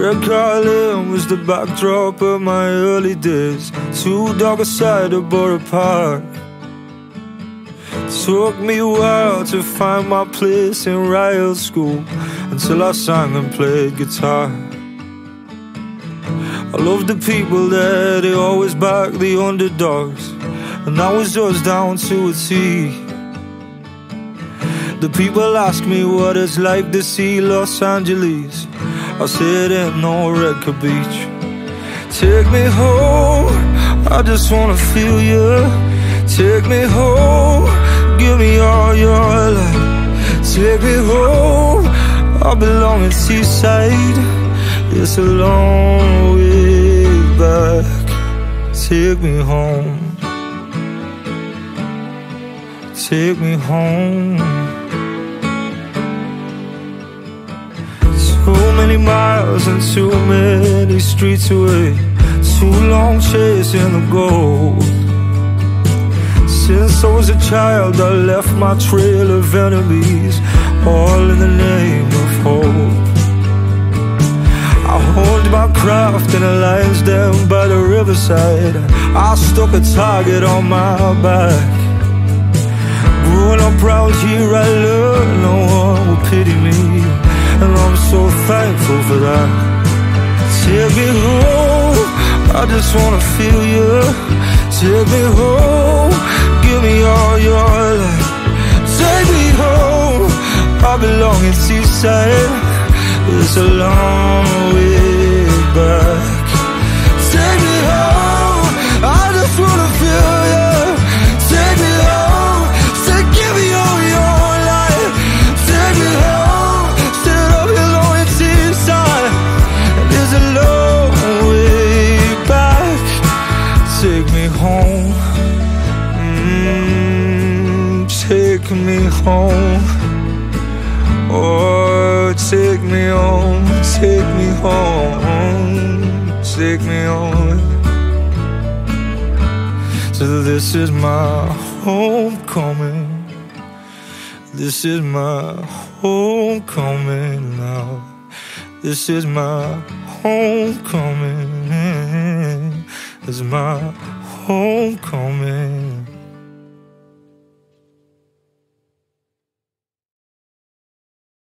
Red Car Lane was the backdrop of my early days. Too dark a side of Borough Park. Took me a while to find my place in riot school, until I sang and played guitar. I loved the people there, they always backed the underdogs, and that was just down to a T. The people ask me what it's like to see Los Angeles. I said ain't no Redcar Beach. Take me home, I just wanna feel you. Take me home, give me all your life. Take me home, I belong in Seaside. It's a long way back. Take me home, take me home. Too many miles and too many streets away, too long chasing the gold. Since I was a child I left my trail of enemies, all in the name of hope. I honed my craft in a lion's den by the riverside. I stuck a target on my back. Growing up round here I learned no one will pity me, and I'm so thankful for that. Take me home, I just wanna feel you. Take me home, give me all your life. Take me home, I belong in Seaside. It's a long way back. Take me home, I just wanna feel you. Take me home, say give me all your life. Take me home, sit up alone in Seaside. There's a long way back. Take me home, take me home. Oh, take me home, take me home, take me home. So this is my homecoming. This is my homecoming now. This is my homecoming. This is my homecoming.